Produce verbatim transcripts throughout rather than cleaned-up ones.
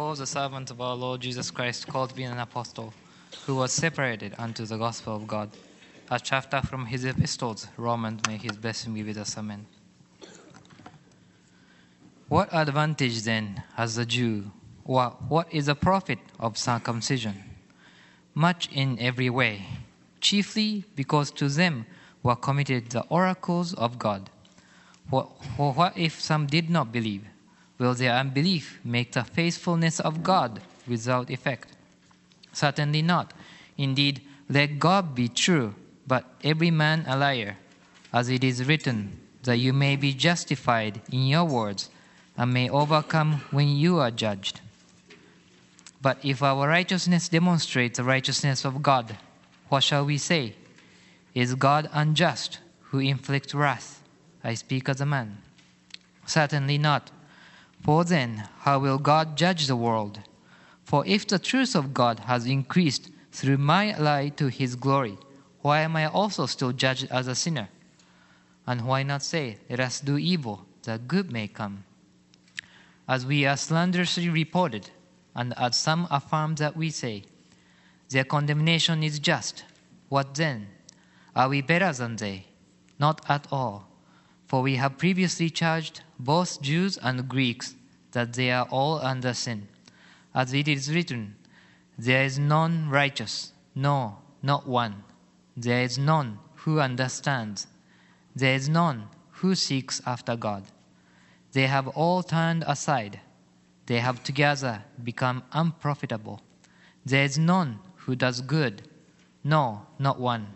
Paul, the servant of our Lord Jesus Christ, called to be an apostle, who was separated unto the gospel of God. A chapter from his epistles, Romans, may his blessing be with us. Amen. What advantage then has the Jew, or what is the profit of circumcision? Much in every way, chiefly because to them were committed the oracles of God. For, for what if some did not believe? Will their unbelief make the faithfulness of God without effect? Certainly not. Indeed, let God be true, but every man a liar, as it is written, that you may be justified in your words, and may overcome when you are judged. But if our righteousness demonstrates the righteousness of God, what shall we say? Is God unjust, who inflicts wrath? I speak as a man. Certainly not. For then, how will God judge the world? For if the truth of God has increased through my lie to his glory, why am I also still judged as a sinner? And why not say, let us do evil, that good may come? As we are slanderously reported, and as some affirm that we say, their condemnation is just. What then? Are we better than they? Not at all. For we have previously charged both Jews and Greeks that they are all under sin. As it is written, there is none righteous, no, not one. There is none who understands. There is none who seeks after God. They have all turned aside. They have together become unprofitable. There is none who does good, no, not one.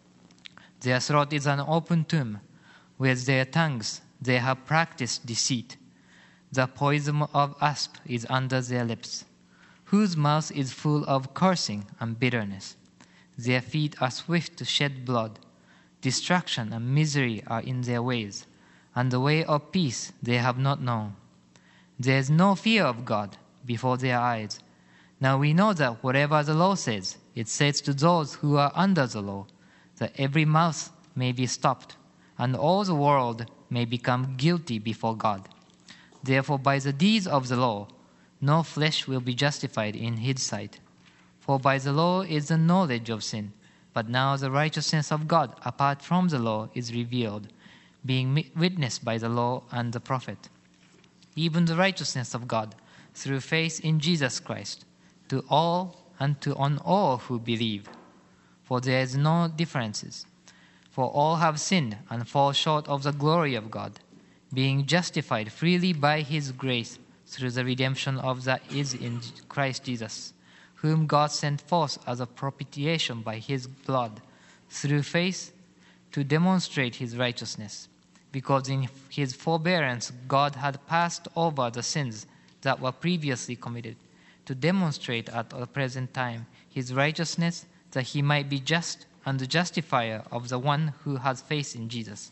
Their throat is an open tomb. With their tongues they have practiced deceit. The poison of asp is under their lips, whose mouth is full of cursing and bitterness. Their feet are swift to shed blood. Destruction and misery are in their ways, and the way of peace they have not known. There is no fear of God before their eyes. Now we know that whatever the law says, it says to those who are under the law, that every mouth may be stopped, and all the world may become guilty before God. Therefore, by the deeds of the law, no flesh will be justified in his sight. For by the law is the knowledge of sin, but now the righteousness of God apart from the law is revealed, being witnessed by the law and the prophet, even the righteousness of God through faith in Jesus Christ, to all and to on all who believe. For there is no differences. For all have sinned and fall short of the glory of God, being justified freely by his grace through the redemption of that is in Christ Jesus, whom God sent forth as a propitiation by his blood, through faith, to demonstrate his righteousness, because in his forbearance God had passed over the sins that were previously committed, to demonstrate at the present time his righteousness, that he might be just and the justifier of the one who has faith in Jesus.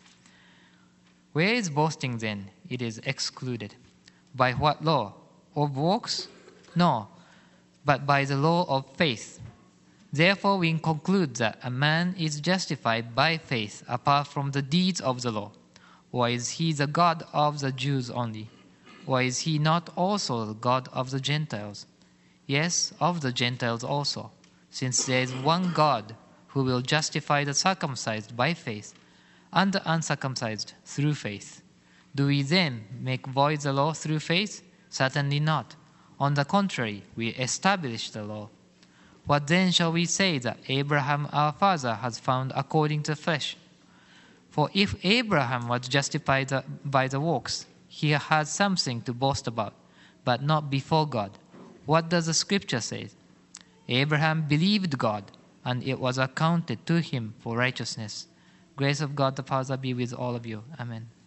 Where is boasting then? It is excluded. By what law? Of works? No, but by the law of faith. Therefore we conclude that a man is justified by faith apart from the deeds of the law. Or is he the God of the Jews only? Or is he not also the God of the Gentiles? Yes, of the Gentiles also, since there is one God who will justify the circumcised by faith and the uncircumcised through faith. Do we then make void the law through faith? Certainly not. On the contrary, we establish the law. What then shall we say that Abraham our father has found according to the flesh? For if Abraham was justified by the works, he has something to boast about, but not before God. What does the scripture say? Abraham believed God, and it was accounted to him for righteousness. Grace of God the Father be with all of you. Amen.